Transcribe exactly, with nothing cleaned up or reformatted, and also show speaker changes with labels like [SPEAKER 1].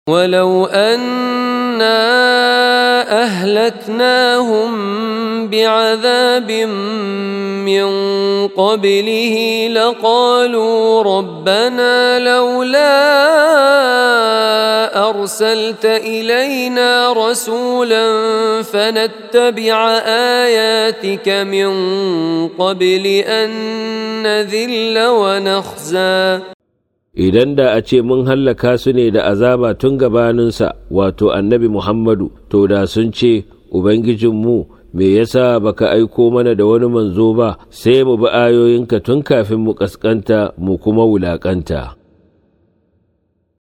[SPEAKER 1] ولو أنا أهلكناهم بعذاب من قبله لقالوا ربنا لولا أرسلت إلينا رسولا فنتبع آياتك من قبل أن نذل ونخزى.
[SPEAKER 2] Idan da a ce mun hallaka su ne da azaba tun gabaninsa, wato annabi Muhammadu, to da sun ce, Ubangijinmu, me yasa baka aiko mana da wani manzo ba, sai mu bi ayoyinka tun kafin mu ƙasƙanta mu kuma wulaƙanta.